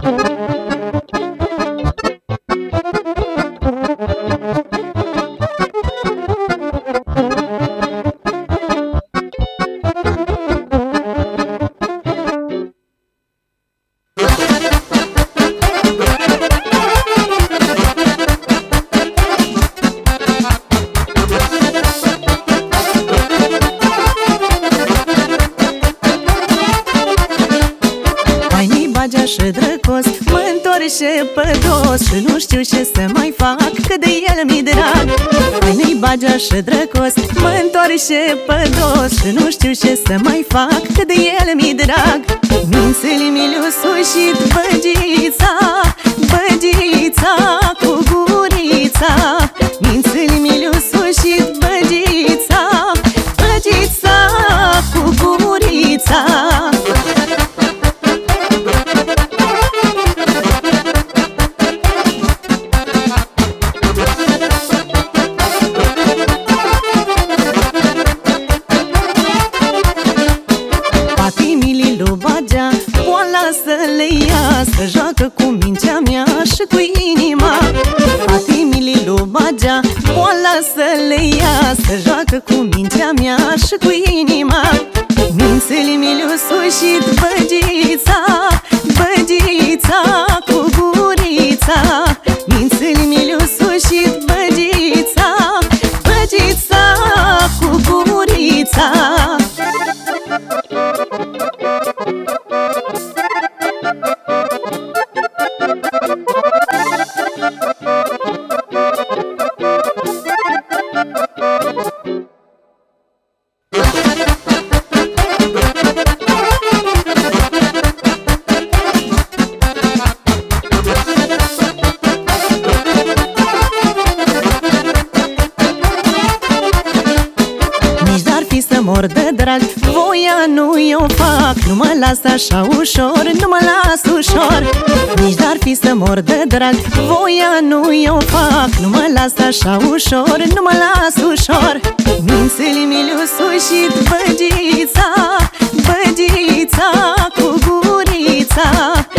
Și drăgos, mă-ntorce pădos și nu știu ce să mai fac, că de el mi drag. Hai-ne-i bagea și drăgos, mă-ntorce pădos și nu știu ce să mai fac, că de el mi drag. Mințele mi-le-o sușit băgița, băgița cu gurița. Mințele mi-le-o sușit băgița, băgița cu gurița. Poala să le ia, să joacă cu mintea mea și cu inima. Patimile lui Bagea, poala să le ia, să joacă cu mintea mea și cu inima. Mințele mi-le-o sușit băgița, băgița cu gurița. Mințele mi-le-o sușit băgița, băgița cu gurița. Să mor de drag, voia nu eu fac, nu mă las așa ușor, nu mă las ușor. Nici n-ar fi să mor de drag, voia nu eu fac, nu mă las așa ușor, nu mă las ușor. Mințele mi-le-o sușit băgița, băgița cu gurița.